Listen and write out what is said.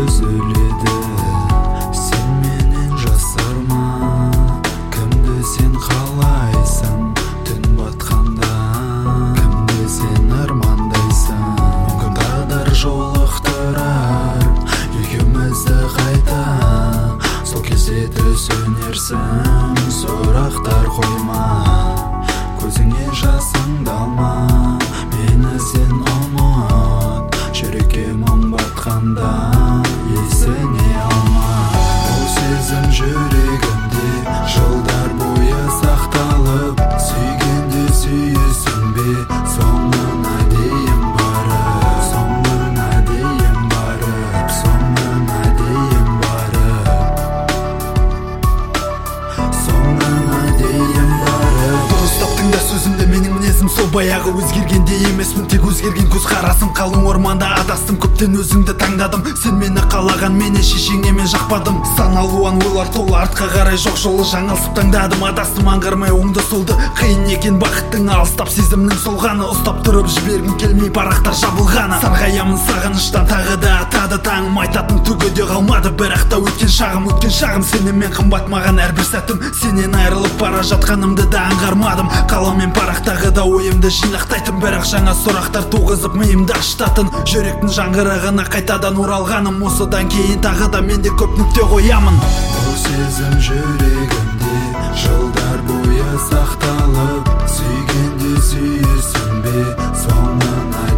үзіледі. Сен менен жасырма, кімді сен қалайсың түн батқанда, кімді сен армандайсың. Мүмкін тағдыр жолықтырар екеумізді қайта, сол кезде түсінерсің. Сұрақтар қойма, көзіңе жасыңды алма, мені сен ұмыт, жүрекке мұң батқанда есіне алма. Бұл сезім жүрегімде жылдар бойы сақталып, сүйгенде сүйесің бе соңына дейін барып, соңына дейін барып, соңына дейін барып, соңына дейін барып. Дұрыстап тыңда сөзімді, менің мінезім сол баяғы өзгергенде емеспін, тек өзгерген көзқарасым. Қалың орманда адастым, көптен өзіңді таңдадым. Сен мені қалаған, мені шешеңе мен жақпадым. Сан алуан ойлар толы, артқа қарай жоқ жолы. Жаңылысып таңдадым, адастым аңғармай оңды солды. Қиын екен бақыттың алыстап, сезімнің солғаны. Ұстап тұрып жібергім келмей, парақтар жабылғаны. Сарғаямын сағыныштан, тағы да атады таңым. Айтатын түгі де қалмады, бірақ та өткен шағым сенемен қымбат маған әрбір сәтім. Сенен айырылып бара жатқанымды да аңғармадым. Қаламмен парақтағы да ойымды жинақтайтын, бірақ жаңа сұрақтар туғызып миымды ашытатын. Жүректің жаңғырығына қайтадан оралғаным, осыдан кейін тағы да менде көп нүкте қоямын. Бұл сезім жүрегімде жылдар бойы сақталып, сүйгенде сүйесің бе соңына